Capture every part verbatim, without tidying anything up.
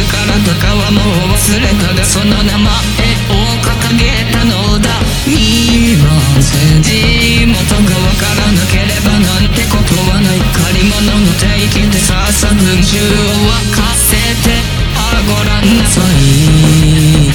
からとかはもう忘れたが、その名前を掲げたのだ。今地元がわからなければなんてことはない。借り物の定期でさあさ文集を沸かせて、あごらんなさい。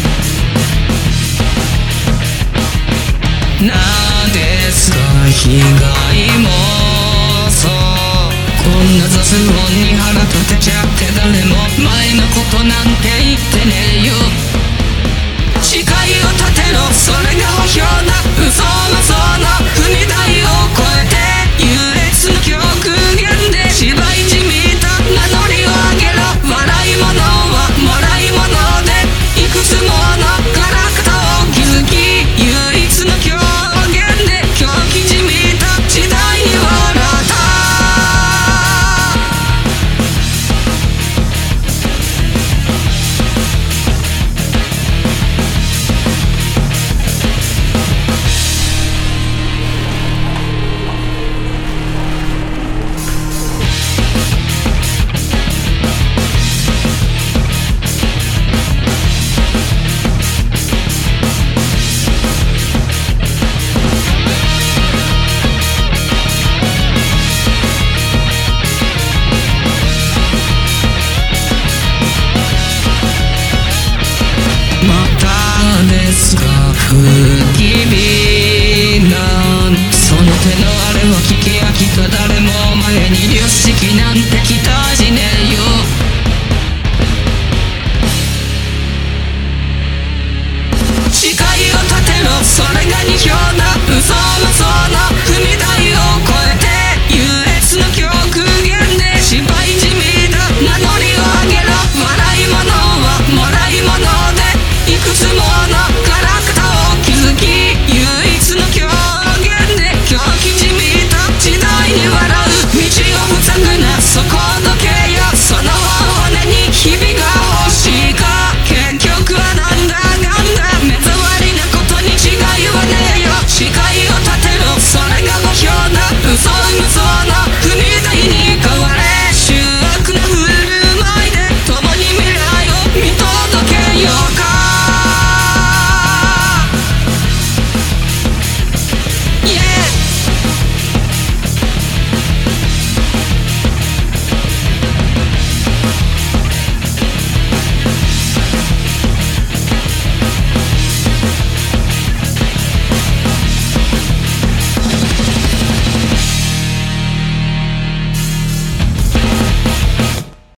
なんですか被害妄想、こんな雑音に腹立てちゃって誰も前のことなんて言ってねえよ。誓いを立てろ、それが保証だ。嘘のその踏み台